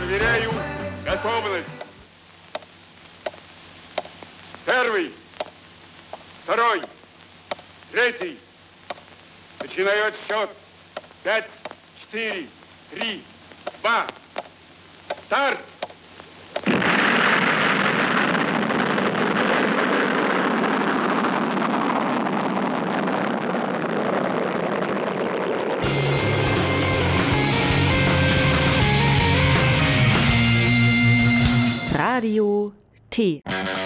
Проверяю готовность. Первый, второй, третий. Начинаю отсчет. 5, 4, 3, 2. Старт! Radio T.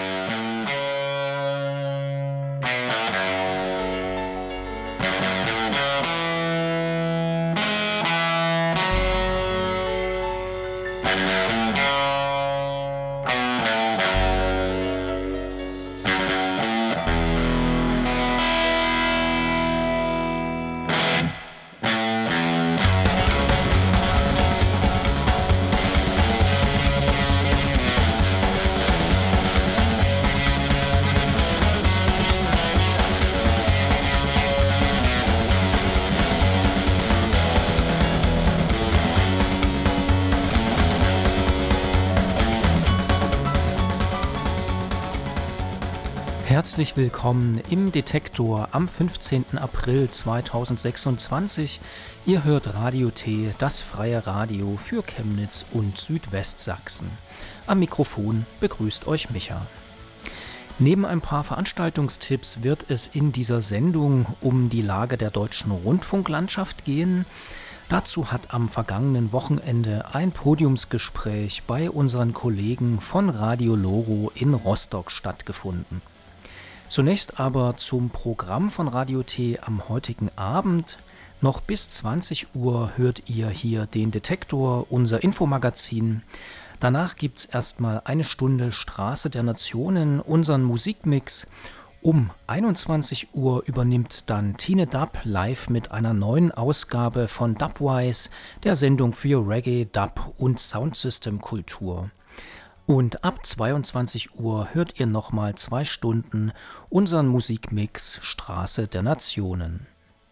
Herzlich willkommen im Detektor am 15. April 2026. Ihr hört Radio T, das freie Radio für Chemnitz und Südwestsachsen. Am Mikrofon begrüßt euch Micha. Neben ein paar Veranstaltungstipps wird es in dieser Sendung um die Lage der deutschen Rundfunklandschaft gehen. Dazu hat am vergangenen Wochenende ein Podiumsgespräch bei unseren Kollegen von Radio Loro in Rostock stattgefunden. Zunächst aber zum Programm von Radio T am heutigen Abend. Noch bis 20 Uhr hört ihr hier den Detektor, unser Infomagazin. Danach gibt es erstmal eine Stunde Straße der Nationen, unseren Musikmix. Um 21 Uhr übernimmt dann Tine Dub live mit einer neuen Ausgabe von Dubwise, der Sendung für Reggae, Dub und Soundsystem-Kultur. Und ab 22 Uhr hört ihr nochmal 2 Stunden unseren Musikmix Straße der Nationen.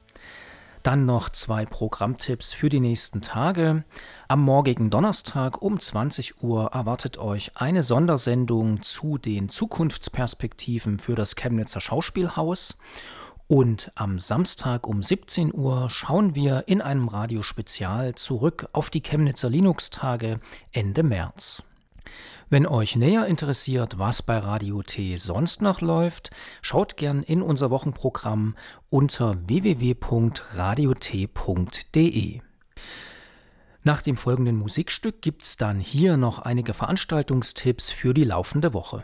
Dann noch 2 Programmtipps für die nächsten Tage. Am morgigen Donnerstag um 20 Uhr erwartet euch eine Sondersendung zu den Zukunftsperspektiven für das Chemnitzer Schauspielhaus. Und am Samstag um 17 Uhr schauen wir in einem Radiospezial zurück auf die Chemnitzer Linux-Tage Ende März. Wenn euch näher interessiert, was bei Radio T sonst noch läuft, schaut gern in unser Wochenprogramm unter www.radiot.de. Nach dem folgenden Musikstück gibt's dann hier noch einige Veranstaltungstipps für die laufende Woche.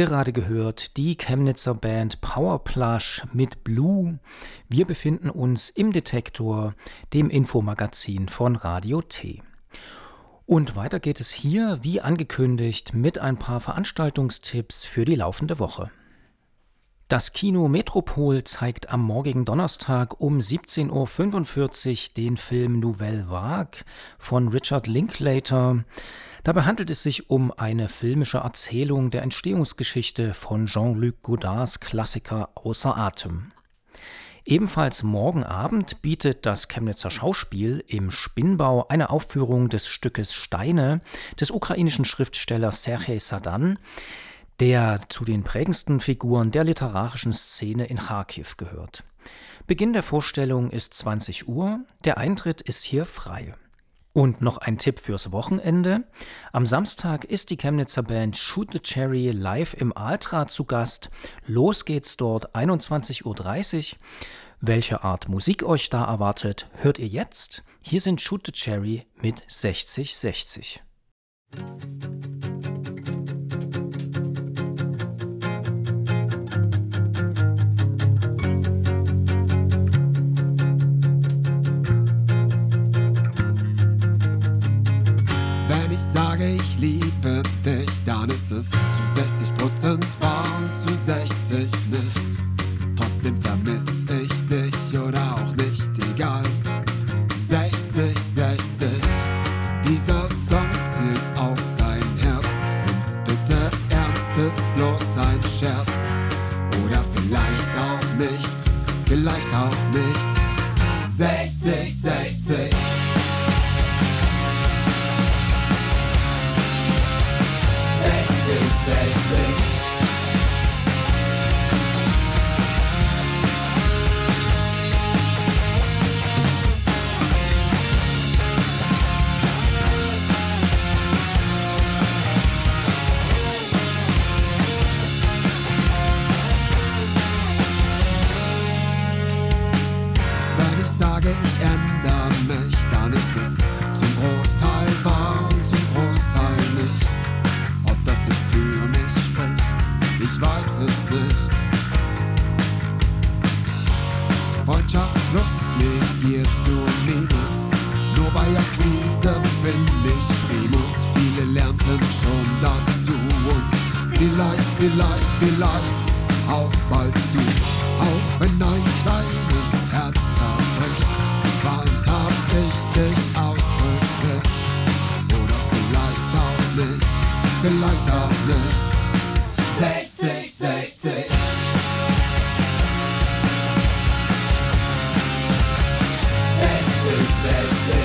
Gerade gehört die Chemnitzer Band Powerplush mit Blue. Wir befinden uns im Detektor, dem Infomagazin von Radio T. Und weiter geht es hier, wie angekündigt, mit ein paar Veranstaltungstipps für die laufende Woche. Das Kino Metropol zeigt am morgigen Donnerstag um 17:45 Uhr den Film Nouvelle Vague von Richard Linklater. Dabei handelt es sich um eine filmische Erzählung der Entstehungsgeschichte von Jean-Luc Godards Klassiker Außer Atem. Ebenfalls morgen Abend bietet das Chemnitzer Schauspiel im Spinnbau eine Aufführung des Stückes Steine des ukrainischen Schriftstellers Sergej Sadan, der zu den prägendsten Figuren der literarischen Szene in Charkiw gehört. Beginn der Vorstellung ist 20 Uhr, der Eintritt ist hier frei. Und noch ein Tipp fürs Wochenende. Am Samstag ist die Chemnitzer Band Shoot the Cherry live im Altra zu Gast. Los geht's dort 21:30 Uhr. Welche Art Musik euch da erwartet, hört ihr jetzt. Hier sind Shoot the Cherry mit 6060. Ich sage, ich liebe dich, dann ist es zu 60% wahr und zu 60 nicht. Trotzdem vermiss ich dich oder auch nicht, egal. 60, 60, dieser Song zielt auf dein Herz. Nimm's bitte ernst, ist bloß ein Scherz. Oder vielleicht auch nicht, vielleicht auch nicht. 60, 60. 60. Wenn ich sage, ich ändere mich, dann ist es zum Großteil wahr und zum Großteil nicht. Ob das jetzt für mich spricht, ich weiß es nicht. Freundschaft plus negiert zu Minus. Nur bei Akquise bin ich Primus. Viele lernten schon dazu und vielleicht auch bald du. Auch wenn ein kleines Herz zerbricht, warnt hab ich dich ausdrücklich. Oder vielleicht auch nicht. Vielleicht auch nicht. 60, 60. 60.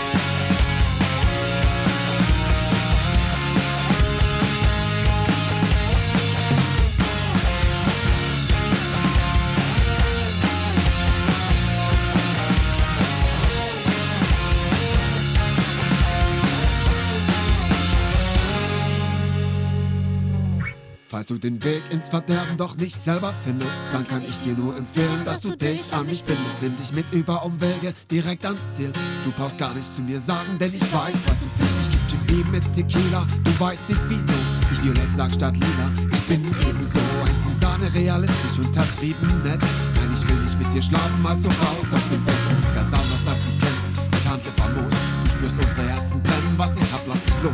Falls du den Weg ins Verderben doch nicht selber findest, dann kann ich dir nur empfehlen, dass du dich an mich bindest. Nimm dich mit über Umwege direkt ans Ziel. Du brauchst gar nichts zu mir sagen, denn ich weiß, was du fühlst. Ich geb Jim Beam mit Tequila, du weißt nicht wieso. Ich Violett sag statt Lila, ich bin ebenso. Ein spontane, realistisch, untertrieben nett. Nein, ich will nicht mit dir schlafen, also raus aus dem Bett. Das ist ganz anders, als du's kennst. Ich handle famos, du spürst unsere Herzen brennen. Was ich hab, lass dich los.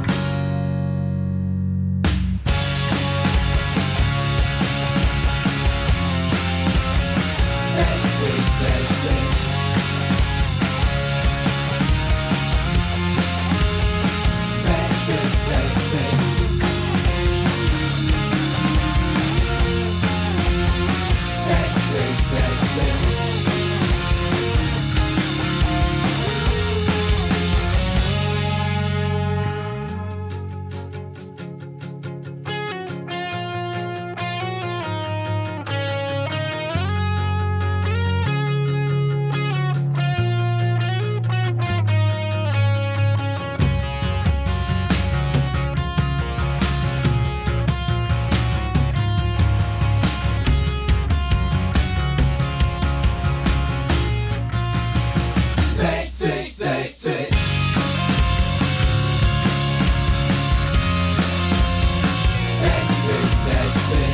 60.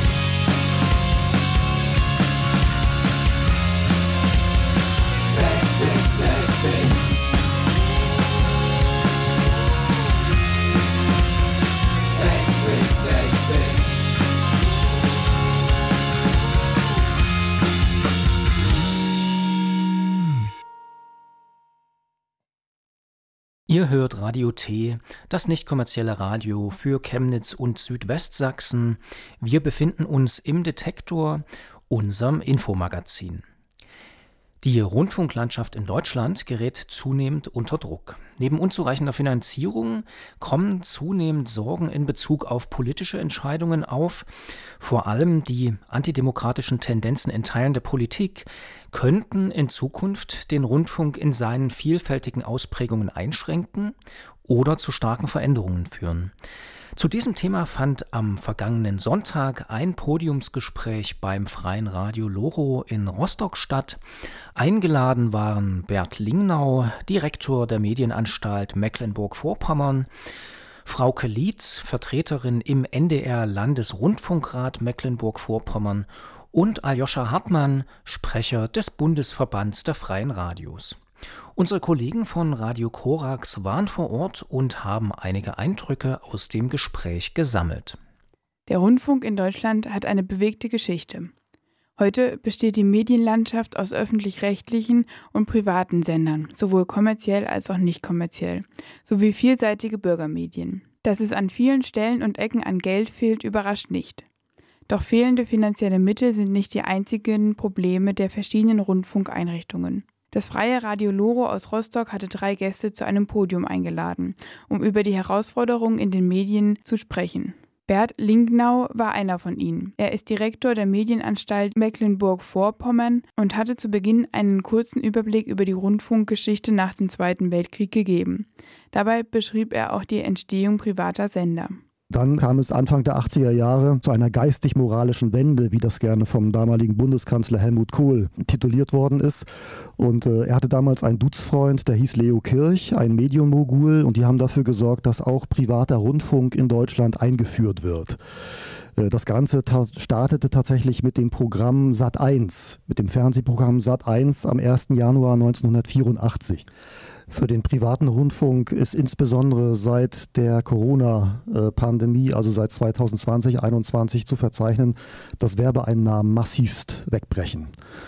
Ihr hört Radio T, das nicht kommerzielle Radio für Chemnitz und Südwestsachsen. Wir befinden uns im Detektor, unserem Infomagazin. Die Rundfunklandschaft in Deutschland gerät zunehmend unter Druck. Neben unzureichender Finanzierung kommen zunehmend Sorgen in Bezug auf politische Entscheidungen auf. Vor allem die antidemokratischen Tendenzen in Teilen der Politik könnten in Zukunft den Rundfunk in seinen vielfältigen Ausprägungen einschränken oder zu starken Veränderungen führen. Zu diesem Thema fand am vergangenen Sonntag ein Podiumsgespräch beim Freien Radio Loro in Rostock statt. Eingeladen waren Bert Lingnau, Direktor der Medienanstalt Mecklenburg-Vorpommern, Frauke Lietz, Vertreterin im NDR-Landesrundfunkrat Mecklenburg-Vorpommern und Aljoscha Hartmann, Sprecher des Bundesverbands der Freien Radios. Unsere Kollegen von Radio Korax waren vor Ort und haben einige Eindrücke aus dem Gespräch gesammelt. Der Rundfunk in Deutschland hat eine bewegte Geschichte. Heute besteht die Medienlandschaft aus öffentlich-rechtlichen und privaten Sendern, sowohl kommerziell als auch nicht kommerziell, sowie vielseitige Bürgermedien. Dass es an vielen Stellen und Ecken an Geld fehlt, überrascht nicht. Doch fehlende finanzielle Mittel sind nicht die einzigen Probleme der verschiedenen Rundfunkeinrichtungen. Das Freie Radio Loro aus Rostock hatte 3 Gäste zu einem Podium eingeladen, um über die Herausforderungen in den Medien zu sprechen. Bert Lingnau war einer von ihnen. Er ist Direktor der Medienanstalt Mecklenburg-Vorpommern und hatte zu Beginn einen kurzen Überblick über die Rundfunkgeschichte nach dem Zweiten Weltkrieg gegeben. Dabei beschrieb er auch die Entstehung privater Sender. Dann kam es Anfang der 80er Jahre zu einer geistig-moralischen Wende, wie das gerne vom damaligen Bundeskanzler Helmut Kohl tituliert worden ist. Und er hatte damals einen Duzfreund, der hieß Leo Kirch, ein Medienmogul, und die haben dafür gesorgt, dass auch privater Rundfunk in Deutschland eingeführt wird. Das Ganze startete tatsächlich mit dem Programm Sat.1, mit dem Fernsehprogramm Sat.1 am 1. Januar 1984. Für den privaten Rundfunk ist insbesondere seit der Corona-Pandemie, also seit 2020, 2021 zu verzeichnen, dass Werbeeinnahmen massivst wegbrechen.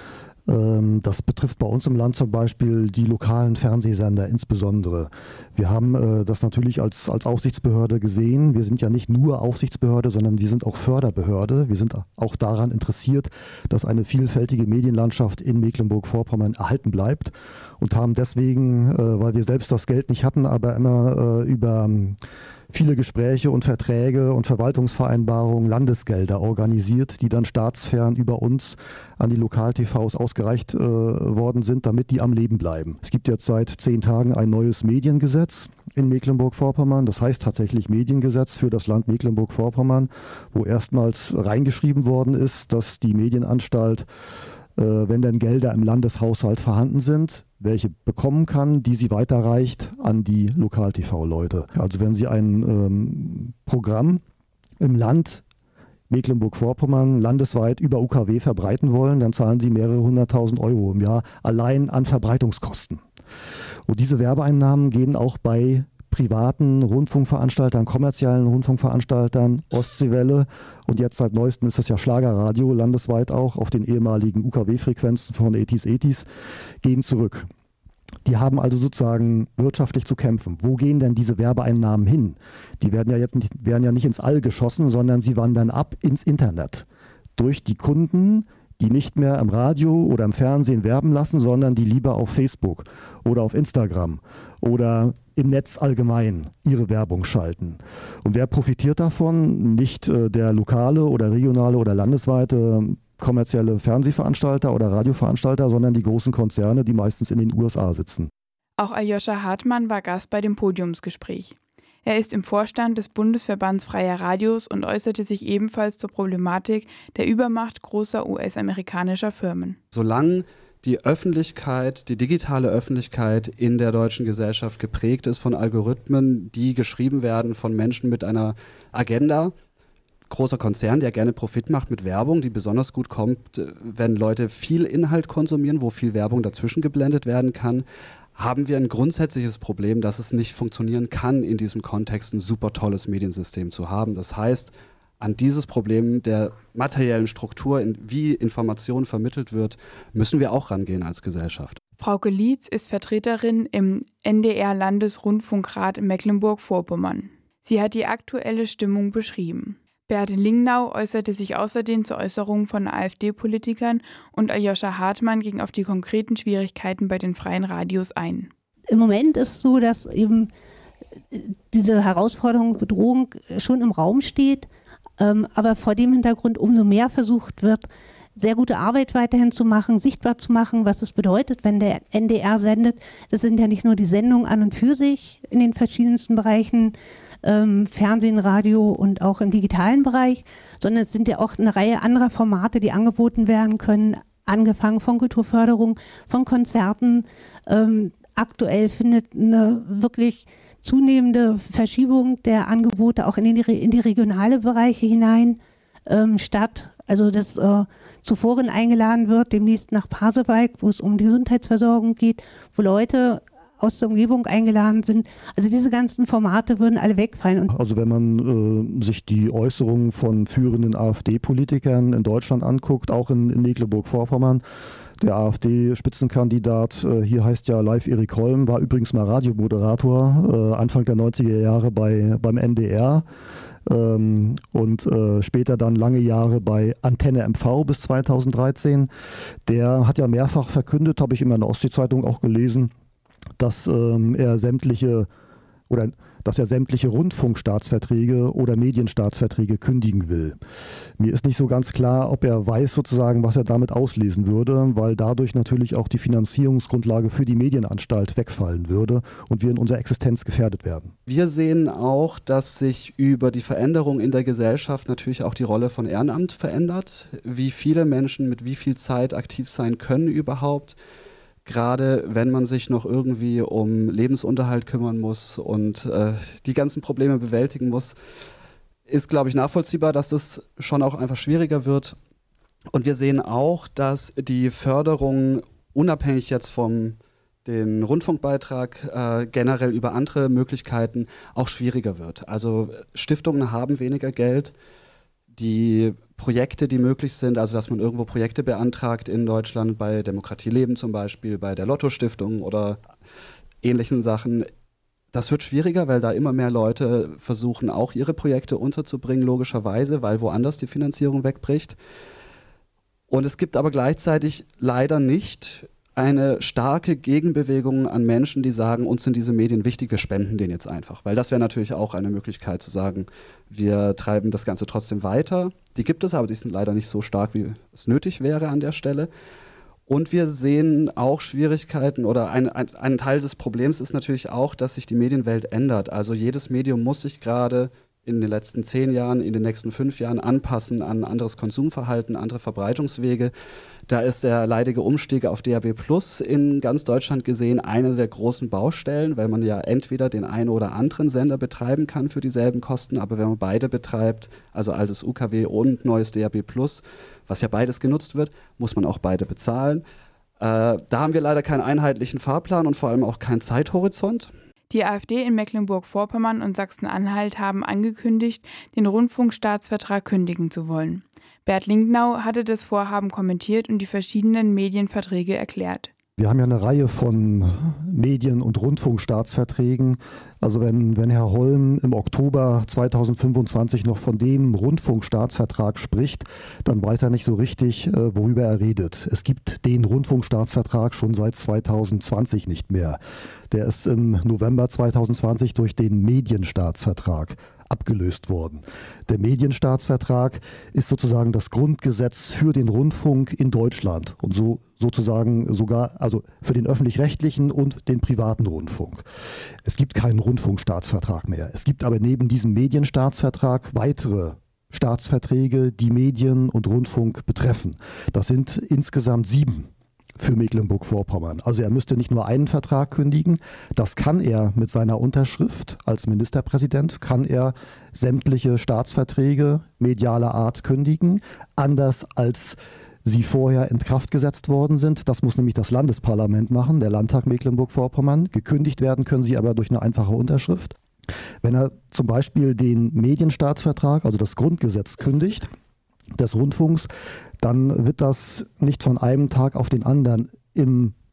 Das betrifft bei uns im Land zum Beispiel die lokalen Fernsehsender insbesondere. Wir haben das natürlich als Aufsichtsbehörde gesehen. Wir sind ja nicht nur Aufsichtsbehörde, sondern wir sind auch Förderbehörde. Wir sind auch daran interessiert, dass eine vielfältige Medienlandschaft in Mecklenburg-Vorpommern erhalten bleibt und haben deswegen, weil wir selbst das Geld nicht hatten, aber immer über viele Gespräche und Verträge und Verwaltungsvereinbarungen Landesgelder organisiert, die dann staatsfern über uns an die Lokal-TVs ausgereicht worden sind, damit die am Leben bleiben. Es gibt jetzt seit 10 Tagen ein neues Mediengesetz in Mecklenburg-Vorpommern. Das heißt tatsächlich Mediengesetz für das Land Mecklenburg-Vorpommern, wo erstmals reingeschrieben worden ist, dass die Medienanstalt, wenn denn Gelder im Landeshaushalt vorhanden sind, welche bekommen kann, die sie weiterreicht an die Lokal-TV-Leute. Also wenn Sie ein Programm im Land Mecklenburg-Vorpommern landesweit über UKW verbreiten wollen, dann zahlen Sie mehrere 100.000 Euro im Jahr allein an Verbreitungskosten. Und diese Werbeeinnahmen gehen auch bei privaten Rundfunkveranstaltern, kommerziellen Rundfunkveranstaltern, Ostseewelle und jetzt seit neuestem ist das ja Schlagerradio, landesweit auch, auf den ehemaligen UKW-Frequenzen von 80s, gehen zurück. Die haben also sozusagen wirtschaftlich zu kämpfen. Wo gehen denn diese Werbeeinnahmen hin? Die werden ja nicht ins All geschossen, sondern sie wandern ab ins Internet. Durch die Kunden, die nicht mehr im Radio oder im Fernsehen werben lassen, sondern die lieber auf Facebook oder auf Instagram oder im Netz allgemein ihre Werbung schalten. Und wer profitiert davon? Nicht der lokale oder regionale oder landesweite kommerzielle Fernsehveranstalter oder Radioveranstalter, sondern die großen Konzerne, die meistens in den USA sitzen. Auch Aljoscha Hartmann war Gast bei dem Podiumsgespräch. Er ist im Vorstand des Bundesverbands Freier Radios und äußerte sich ebenfalls zur Problematik der Übermacht großer US-amerikanischer Firmen. Solange die Öffentlichkeit, die digitale Öffentlichkeit in der deutschen Gesellschaft geprägt ist von Algorithmen, die geschrieben werden von Menschen mit einer Agenda, großer Konzern, der gerne Profit macht mit Werbung, die besonders gut kommt, wenn Leute viel Inhalt konsumieren, wo viel Werbung dazwischen geblendet werden kann, haben wir ein grundsätzliches Problem, dass es nicht funktionieren kann, in diesem Kontext ein super tolles Mediensystem zu haben. Das heißt, an dieses Problem der materiellen Struktur, wie Information vermittelt wird, müssen wir auch rangehen als Gesellschaft. Frauke Lietz ist Vertreterin im NDR-Landesrundfunkrat Mecklenburg-Vorpommern. Sie hat die aktuelle Stimmung beschrieben. Bert Lingnau äußerte sich außerdem zu Äußerungen von AfD-Politikern und Aljoscha Hartmann ging auf die konkreten Schwierigkeiten bei den freien Radios ein. Im Moment ist es so, dass eben diese Herausforderung, Bedrohung schon im Raum steht, aber vor dem Hintergrund umso mehr versucht wird, sehr gute Arbeit weiterhin zu machen, sichtbar zu machen, was es bedeutet, wenn der NDR sendet. Das sind ja nicht nur die Sendungen an und für sich in den verschiedensten Bereichen, Fernsehen, Radio und auch im digitalen Bereich, sondern es sind ja auch eine Reihe anderer Formate, die angeboten werden können, angefangen von Kulturförderung, von Konzerten. Aktuell findet eine wirklich zunehmende Verschiebung der Angebote auch in die regionale Bereiche hinein statt. Also dass Zuforen eingeladen wird, demnächst nach Pasewalk, wo es um die Gesundheitsversorgung geht, wo Leute aus der Umgebung eingeladen sind. Also diese ganzen Formate würden alle wegfallen. Also wenn man sich die Äußerungen von führenden AfD-Politikern in Deutschland anguckt, auch in Mecklenburg-Vorpommern, der AfD-Spitzenkandidat, hier heißt ja Live Erik Holm, war übrigens mal Radiomoderator, Anfang der 90er Jahre beim NDR. Und später dann lange Jahre bei Antenne MV bis 2013. Der hat ja mehrfach verkündet, habe ich in der Ostsee-Zeitung auch gelesen, dass er sämtliche Rundfunkstaatsverträge oder Medienstaatsverträge kündigen will. Mir ist nicht so ganz klar, ob er weiß sozusagen, was er damit auslesen würde, weil dadurch natürlich auch die Finanzierungsgrundlage für die Medienanstalt wegfallen würde und wir in unserer Existenz gefährdet werden. Wir sehen auch, dass sich über die Veränderung in der Gesellschaft natürlich auch die Rolle von Ehrenamt verändert. Wie viele Menschen mit wie viel Zeit aktiv sein können überhaupt. Gerade wenn man sich noch irgendwie um Lebensunterhalt kümmern muss und die ganzen Probleme bewältigen muss, ist, glaube ich, nachvollziehbar, dass das schon auch einfach schwieriger wird. Und wir sehen auch, dass die Förderung unabhängig jetzt vom den Rundfunkbeitrag generell über andere Möglichkeiten auch schwieriger wird. Also Stiftungen haben weniger Geld. Die Projekte, die möglich sind, also dass man irgendwo Projekte beantragt in Deutschland, bei Demokratie Leben zum Beispiel, bei der Lotto-Stiftung oder ähnlichen Sachen, das wird schwieriger, weil da immer mehr Leute versuchen, auch ihre Projekte unterzubringen, logischerweise, weil woanders die Finanzierung wegbricht. Und es gibt aber gleichzeitig leider nicht eine starke Gegenbewegung an Menschen, die sagen, uns sind diese Medien wichtig, wir spenden denen jetzt einfach. Weil das wäre natürlich auch eine Möglichkeit zu sagen, wir treiben das Ganze trotzdem weiter. Die gibt es, aber die sind leider nicht so stark, wie es nötig wäre an der Stelle. Und wir sehen auch Schwierigkeiten oder ein Teil des Problems ist natürlich auch, dass sich die Medienwelt ändert. Also jedes Medium muss sich gerade in den letzten 10 Jahren, in den nächsten 5 Jahren anpassen an anderes Konsumverhalten, andere Verbreitungswege. Da ist der leidige Umstieg auf DAB+ in ganz Deutschland gesehen eine der großen Baustellen, weil man ja entweder den einen oder anderen Sender betreiben kann für dieselben Kosten, aber wenn man beide betreibt, also altes UKW und neues DAB+, was ja beides genutzt wird, muss man auch beide bezahlen. Da haben wir leider keinen einheitlichen Fahrplan und vor allem auch keinen Zeithorizont. Die AfD in Mecklenburg-Vorpommern und Sachsen-Anhalt haben angekündigt, den Rundfunkstaatsvertrag kündigen zu wollen. Bert Lingnau hatte das Vorhaben kommentiert und die verschiedenen Medienverträge erklärt. Wir haben ja eine Reihe von Medien- und Rundfunkstaatsverträgen. Also wenn Herr Holm im Oktober 2025 noch von dem Rundfunkstaatsvertrag spricht, dann weiß er nicht so richtig, worüber er redet. Es gibt den Rundfunkstaatsvertrag schon seit 2020 nicht mehr. Der ist im November 2020 durch den Medienstaatsvertrag abgelöst worden. Der Medienstaatsvertrag ist sozusagen das Grundgesetz für den Rundfunk in Deutschland und so sozusagen sogar also für den öffentlich-rechtlichen und den privaten Rundfunk. Es gibt keinen Rundfunkstaatsvertrag mehr. Es gibt aber neben diesem Medienstaatsvertrag weitere Staatsverträge, die Medien und Rundfunk betreffen. Das sind insgesamt 7 für Mecklenburg-Vorpommern. Also er müsste nicht nur einen Vertrag kündigen, das kann er mit seiner Unterschrift als Ministerpräsident, kann er sämtliche Staatsverträge medialer Art kündigen, anders als sie vorher in Kraft gesetzt worden sind. Das muss nämlich das Landesparlament machen, der Landtag Mecklenburg-Vorpommern. Gekündigt werden können sie aber durch eine einfache Unterschrift. Wenn er zum Beispiel den Medienstaatsvertrag, also das Grundgesetz, kündigt, des Rundfunks, dann wird das nicht von einem Tag auf den anderen im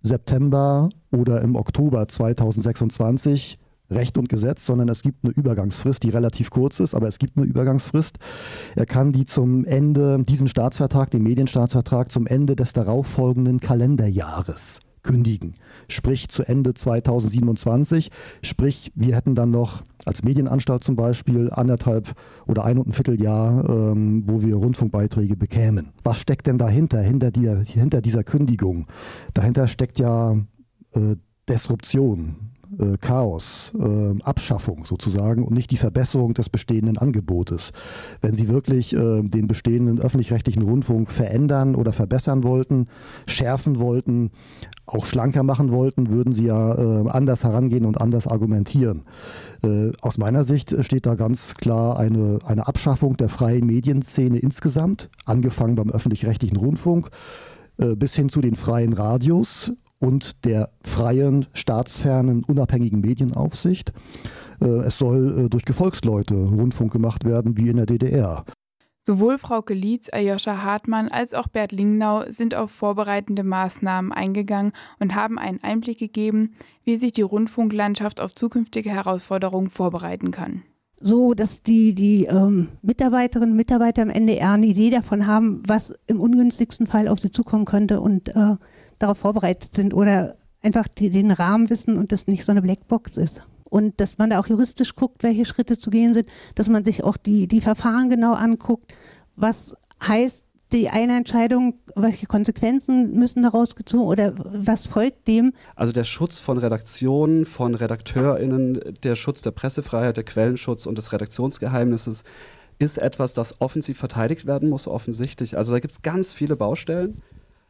September oder im Oktober 2026 Recht und Gesetz, sondern es gibt eine Übergangsfrist, die relativ kurz ist, aber es gibt eine Übergangsfrist. Er kann die zum Ende, diesen Staatsvertrag, den Medienstaatsvertrag, zum Ende des darauffolgenden Kalenderjahres kündigen. Sprich zu Ende 2027. Sprich, wir hätten dann noch als Medienanstalt zum Beispiel 1,5 oder 1,25 Jahr, wo wir Rundfunkbeiträge bekämen. Was steckt denn dahinter, hinter dieser Kündigung? Dahinter steckt ja Disruption, Chaos, Abschaffung sozusagen und nicht die Verbesserung des bestehenden Angebotes. Wenn Sie wirklich den bestehenden öffentlich-rechtlichen Rundfunk verändern oder verbessern wollten, schärfen wollten, auch schlanker machen wollten, würden Sie ja anders herangehen und anders argumentieren. Aus meiner Sicht steht da ganz klar eine Abschaffung der freien Medienszene insgesamt, angefangen beim öffentlich-rechtlichen Rundfunk bis hin zu den freien Radios und der freien, staatsfernen, unabhängigen Medienaufsicht. Es soll durch Gefolgsleute Rundfunk gemacht werden, wie in der DDR. Sowohl Frauke Lietz, Aljoscha Hartmann als auch Bert Lingnau sind auf vorbereitende Maßnahmen eingegangen und haben einen Einblick gegeben, wie sich die Rundfunklandschaft auf zukünftige Herausforderungen vorbereiten kann. So, dass die Mitarbeiterinnen und Mitarbeiter am Ende eher eine Idee davon haben, was im ungünstigsten Fall auf sie zukommen könnte und darauf vorbereitet sind oder einfach den Rahmen wissen und das nicht so eine Blackbox ist. Und dass man da auch juristisch guckt, welche Schritte zu gehen sind, dass man sich auch die Verfahren genau anguckt, was heißt die eine Entscheidung, welche Konsequenzen müssen daraus gezogen oder was folgt dem? Also der Schutz von Redaktionen, von RedakteurInnen, der Schutz der Pressefreiheit, der Quellenschutz und des Redaktionsgeheimnisses ist etwas, das offensiv verteidigt werden muss, offensichtlich. Also da gibt es ganz viele Baustellen,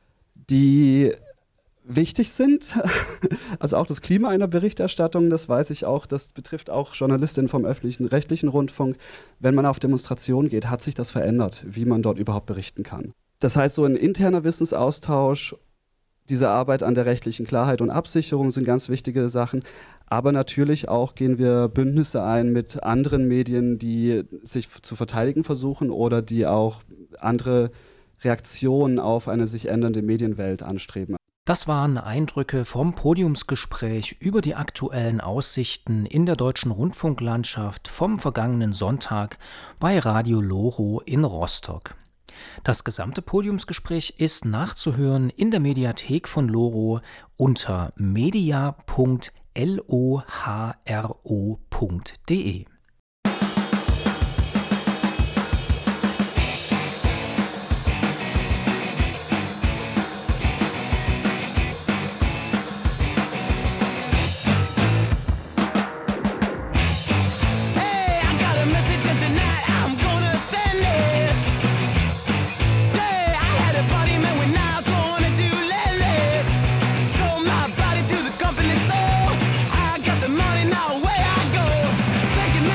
die wichtig sind. Also auch das Klima einer Berichterstattung, das weiß ich auch, das betrifft auch Journalistinnen vom öffentlichen rechtlichen Rundfunk. Wenn man auf Demonstrationen geht, hat sich das verändert, wie man dort überhaupt berichten kann. Das heißt, so ein interner Wissensaustausch, diese Arbeit an der rechtlichen Klarheit und Absicherung sind ganz wichtige Sachen. Aber natürlich auch gehen wir Bündnisse ein mit anderen Medien, die sich zu verteidigen versuchen oder die auch andere Reaktionen auf eine sich ändernde Medienwelt anstreben. Das waren Eindrücke vom Podiumsgespräch über die aktuellen Aussichten in der deutschen Rundfunklandschaft vom vergangenen Sonntag bei Radio Loro in Rostock. Das gesamte Podiumsgespräch ist nachzuhören in der Mediathek von Loro unter media.lohro.de. Taking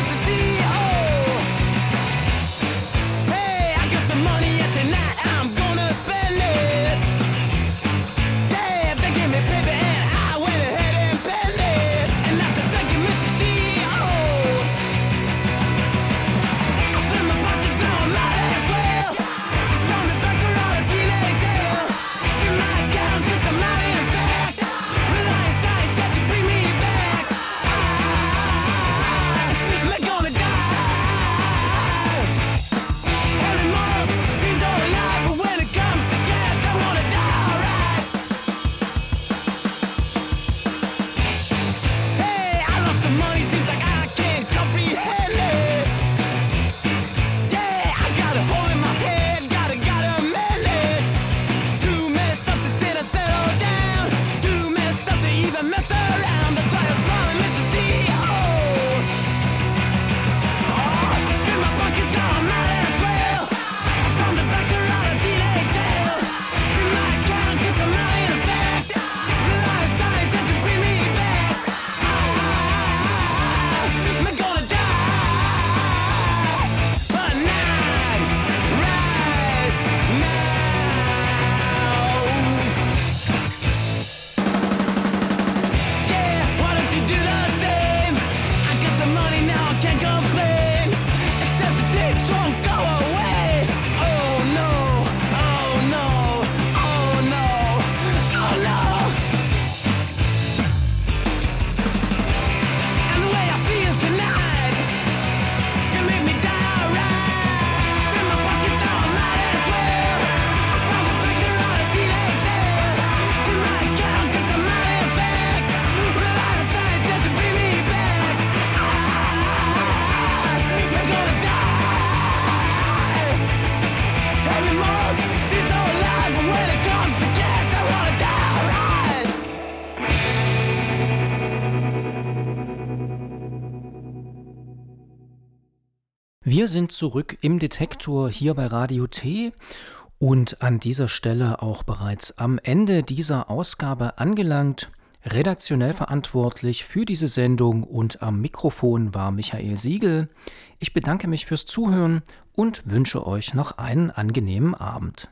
Wir sind zurück im Detektor hier bei Radio T und an dieser Stelle auch bereits am Ende dieser Ausgabe angelangt. Redaktionell verantwortlich für diese Sendung und am Mikrofon war Michael Siegel. Ich bedanke mich fürs Zuhören und wünsche euch noch einen angenehmen Abend.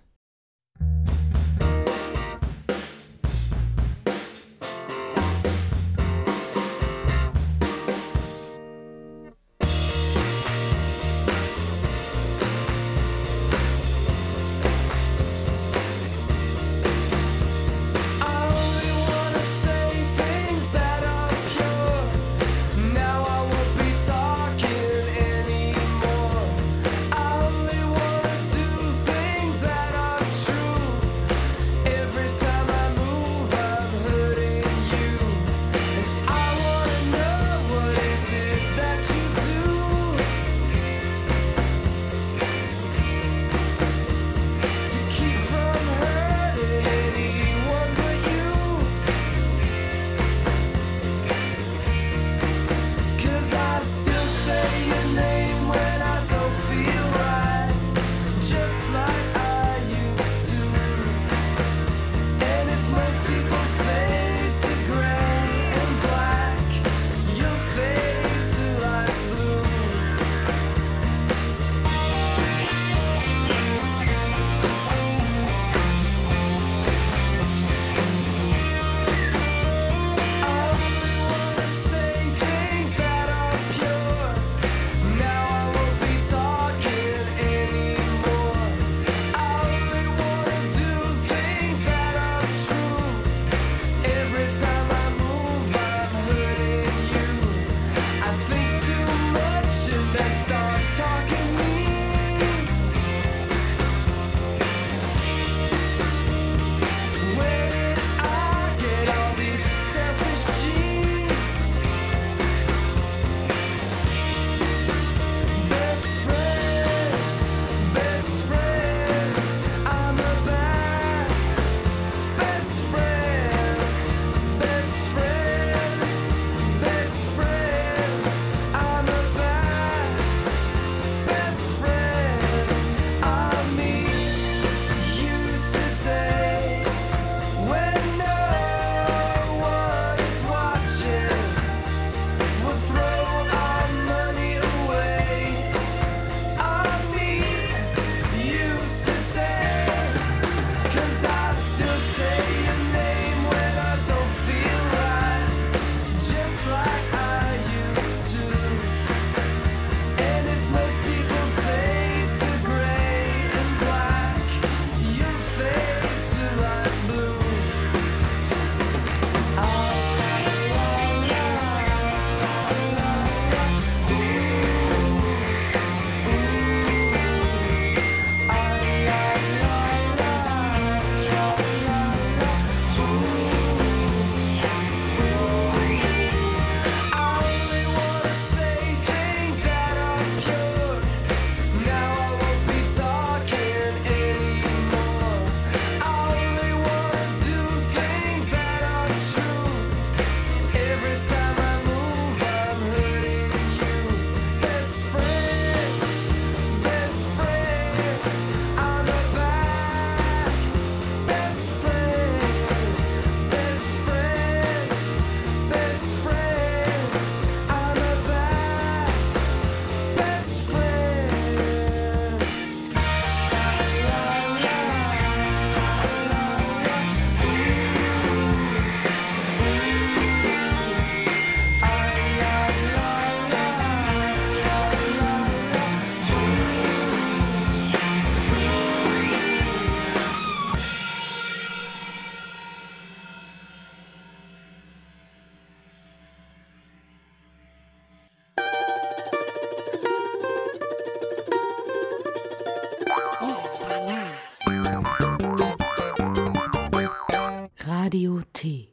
Radio T.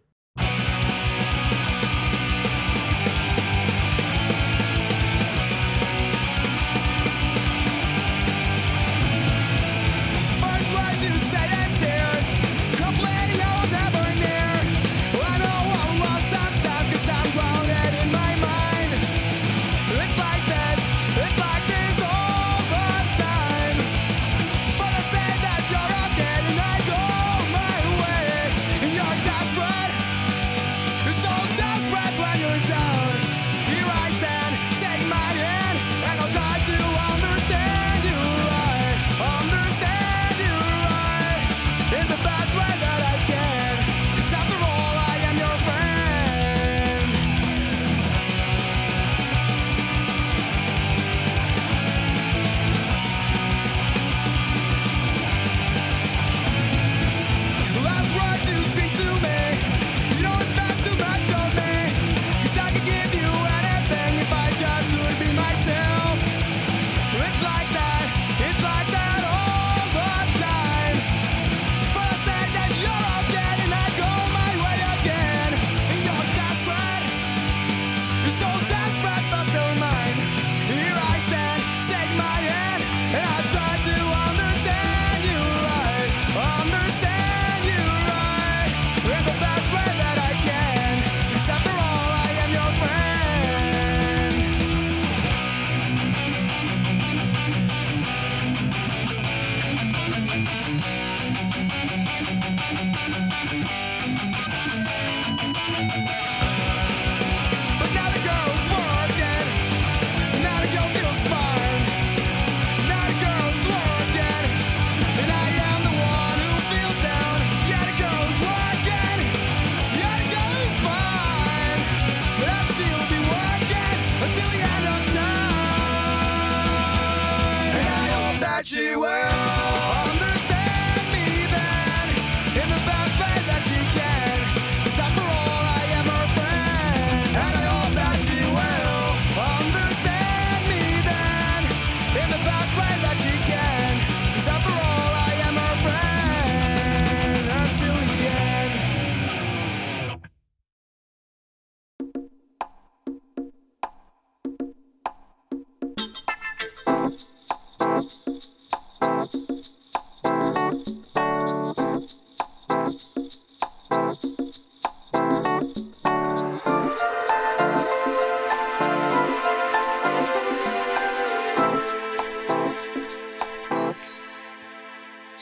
It's like this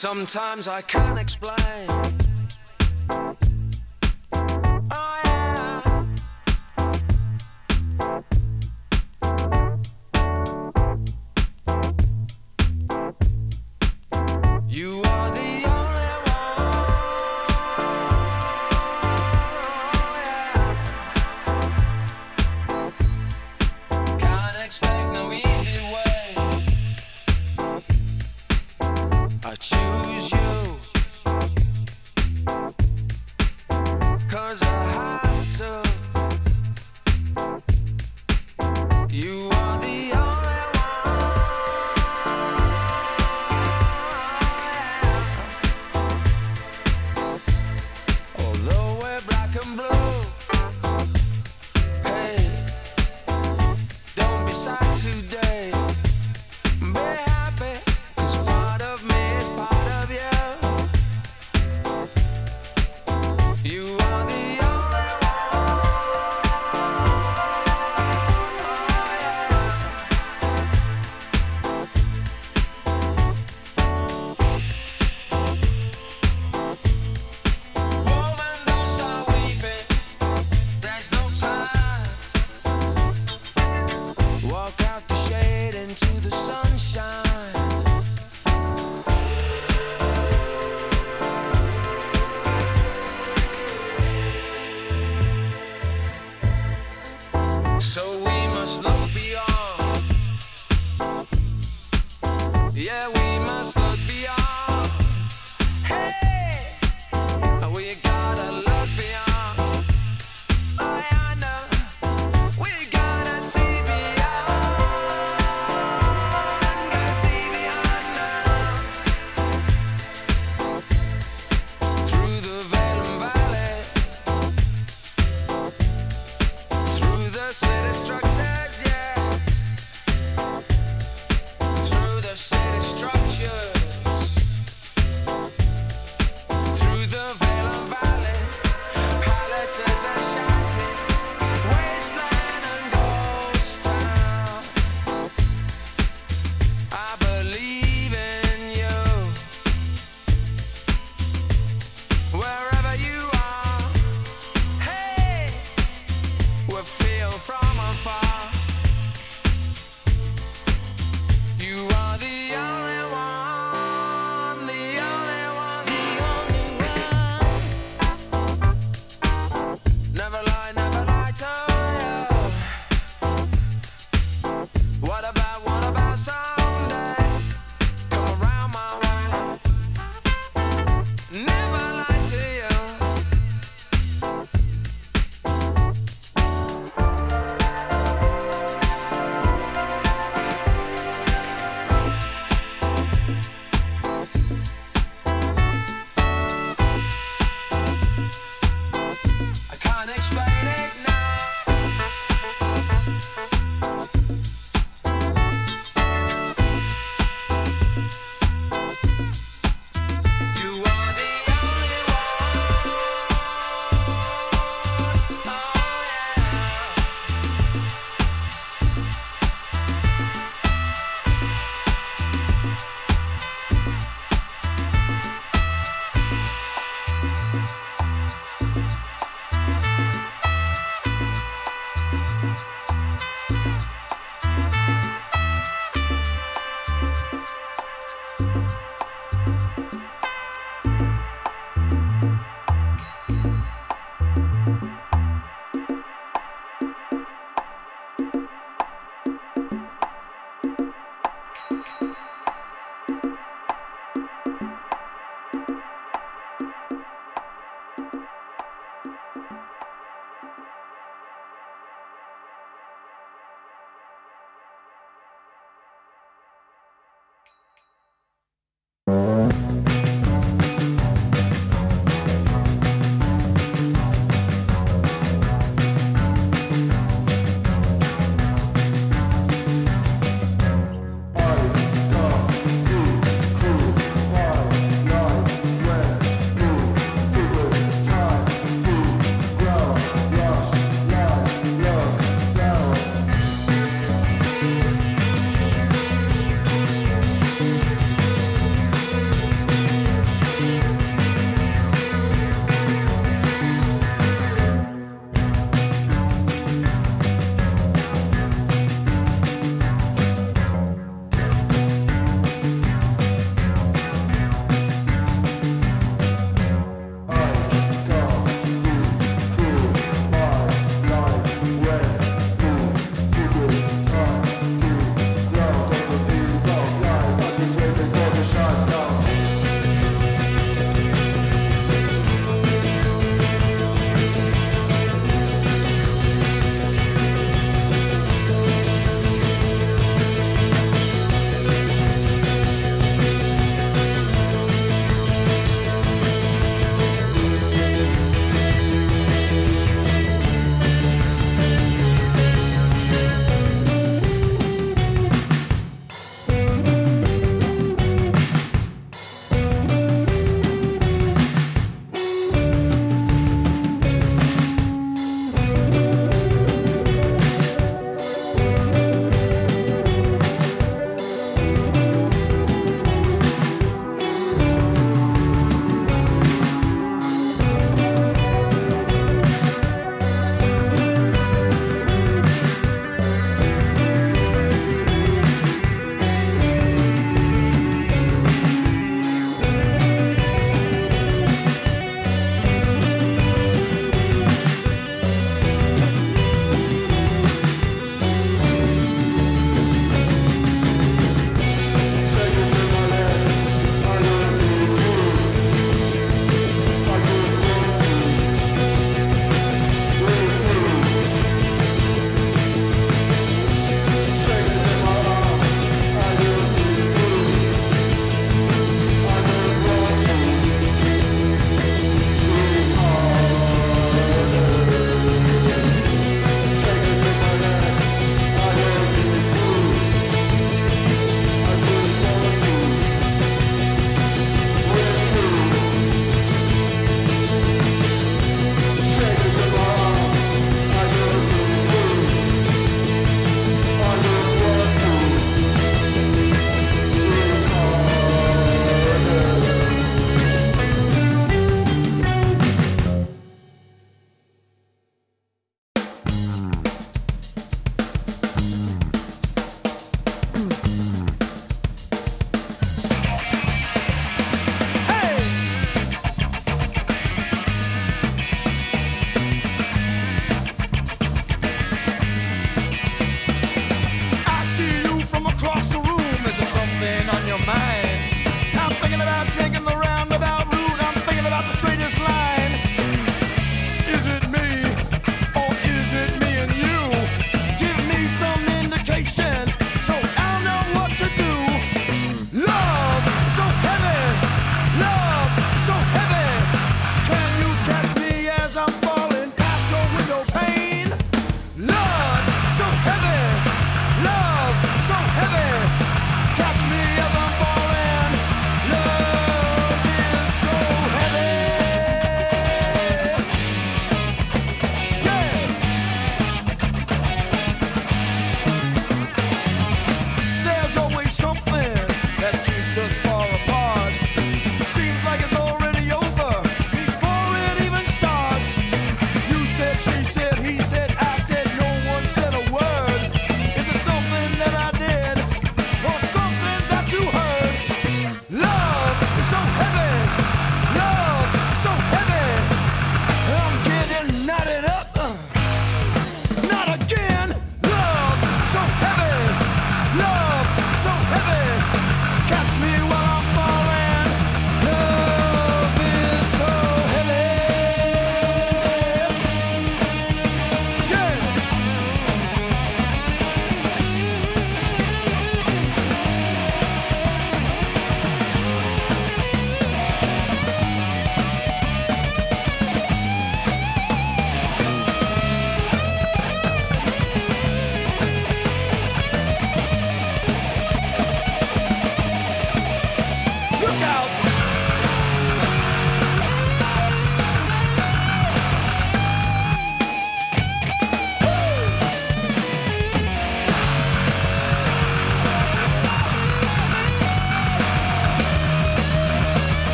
Sometimes I can't explain. Oh yeah. You are the only one. Yeah. Can't expect no easy way. I choose you, 'cause I have to. You are the only one. Although we're black and blue, hey, don't be sad today. Be happy, 'cause part of me is part of you. You are the only one. Woman, don't start weeping. There's no time. Walk out the shade into the sunshine. So we must look beyond. Yeah, we must look beyond. Hey, we gotta look beyond. Oh, yeah, I know. We gotta see beyond. Gotta see beyond now. Through the veil and valley. Through the city structures, yeah. Through the city structures. Through the veil and valley. Palaces and shanties. Wasteland and ghost town. I believe in you. Wherever you are. Hey, we feel from afar. You are the only one, the only one, the only one. Never lie to you. What about someday? Come around my way. Never lie to you. I can't explain it now. You are the only one. Oh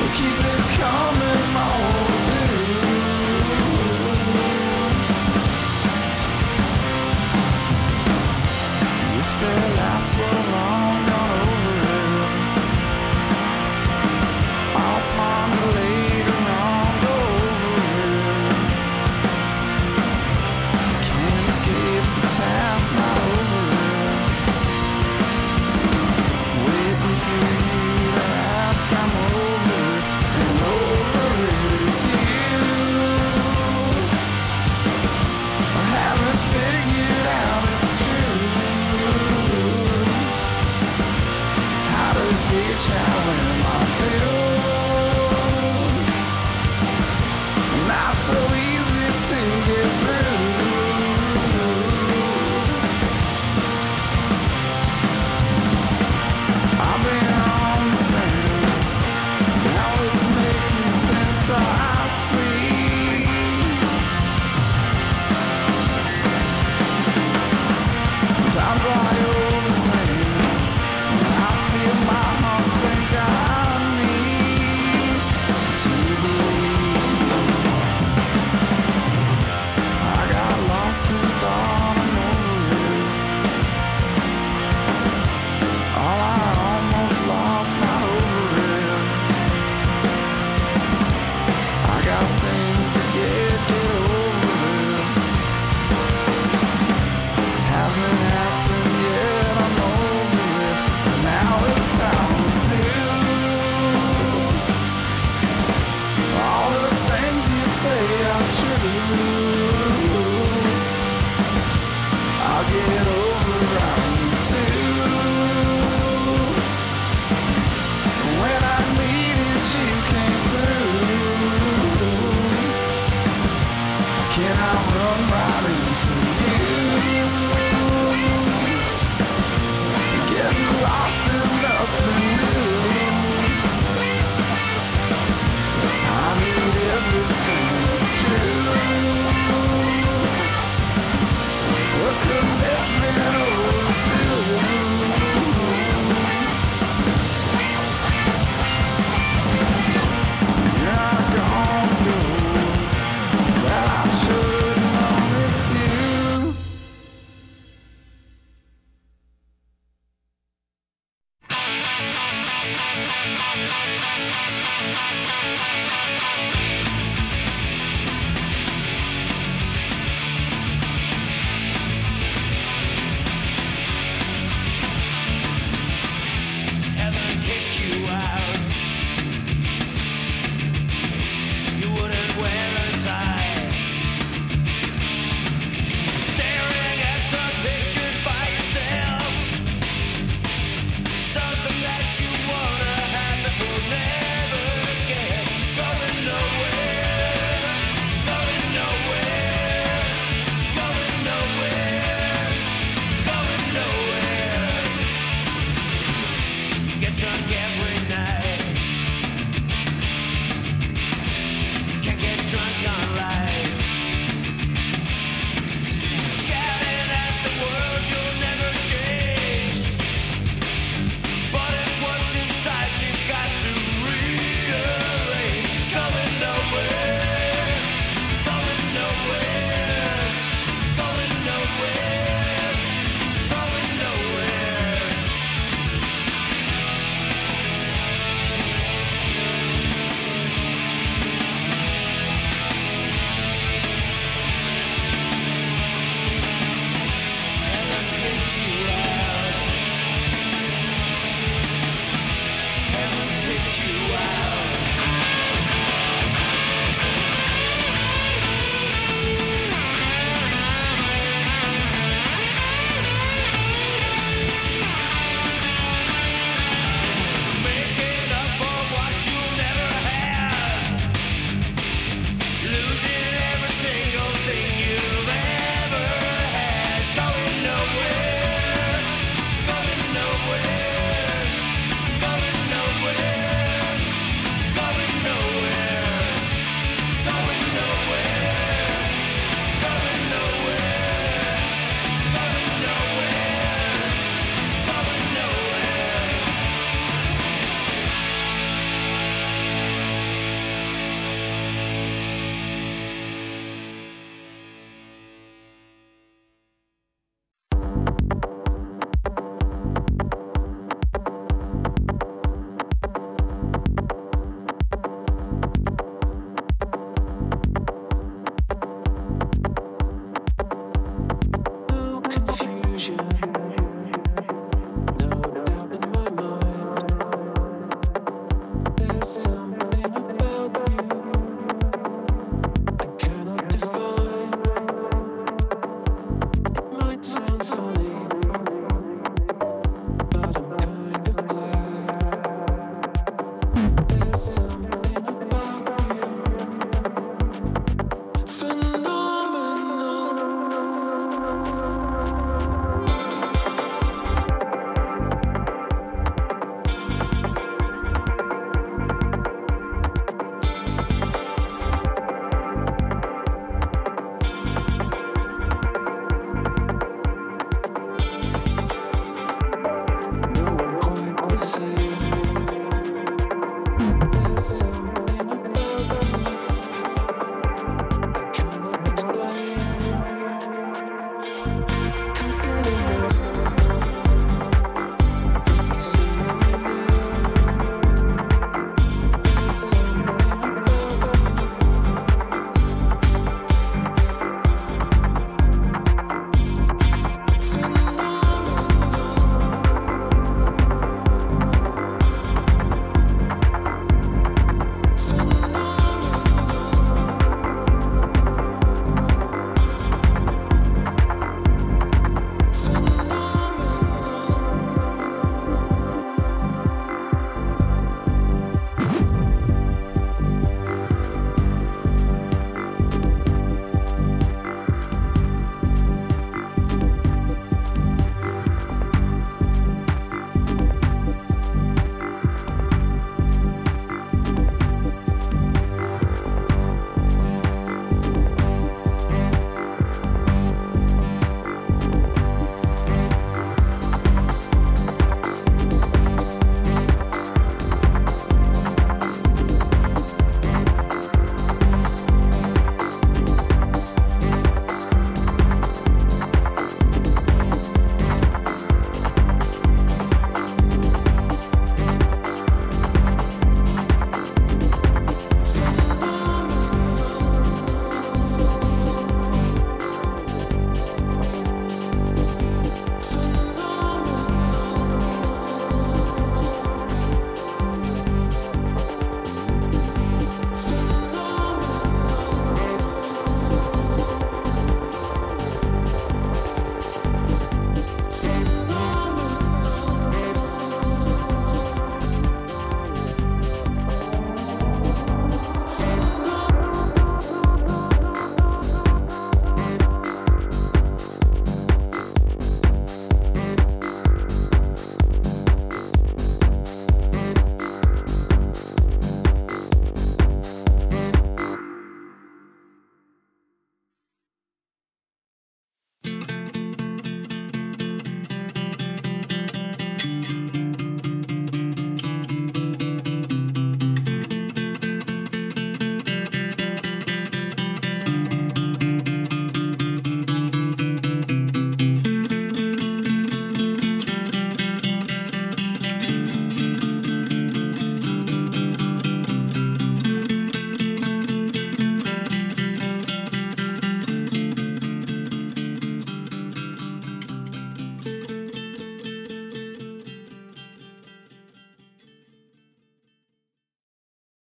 keep it coming more due. You still last so long, gone over it. I'll ponder later on, go over it. Can't escape the task, not over it. Waiting for you to ask, I'm over it, and over it is you. I haven't figured out it's true. How to reach, how am I due? Not so easy to get through. I've been on the fence, now it's making sense, I see. Sometimes I overthink, I feel my heart sink, I need to believe. I got lost in thought, I'm over it. All I almost lost, not over it. I got things to get over it. Hasn't happened yet, I'm over it. Now it's time to do all the things you say are true. I'll get over on you too. When I needed you came through. Can I run right into you? Getting lost in nothing new. I need everything that's true. A commitment overdue. You're not gonna do that I should know it's you.